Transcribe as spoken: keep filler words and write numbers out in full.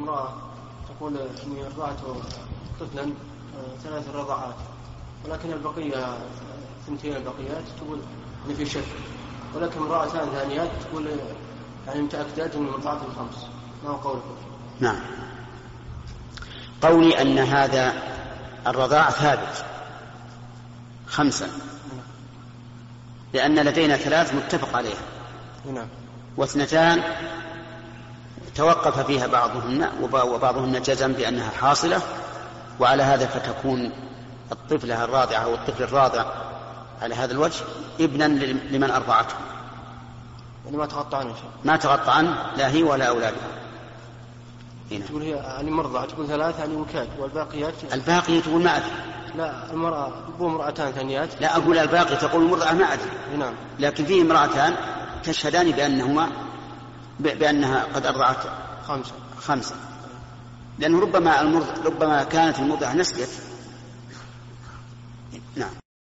امرأة تقول إني أرضعت طفلا ثلاث رضعات، ولكن البقية ثنتين البقيات تقول إن في شك، ولكن امرأتان ثانيات تقول يعني متأكدات من مرضعة الخمس. ما هو قولكم؟ نعم، قولي أن هذا الرضاع ثابت خمسا، لأن لدينا ثلاث متفق عليها، واثنتان توقف فيها بعضهن وبعضهن جزم بأنها حاصلة، وعلى هذا فتكون الطفلة الراضعة أو الطفل الراضع على هذا الوجه ابنا لمن أرضعته، يعني ما تغطى ما تغطى لا هي ولا أولادها. هنا. تقول هي يعني مرضعة، تقول ثلاثة يعني وكاد، والباقيات الباقية تقول ما أدري. لا، المرأة تقول امرأتان ثانيات. لا، أقول الباقي تقول المرضعة ما أدري. نعم. لكن فيه امرأتان تشهدان بأنهما بأنها قد أرضعت خمسة خمسة لأنه ربما المرض ربما كانت المرضعة نسيت. نعم.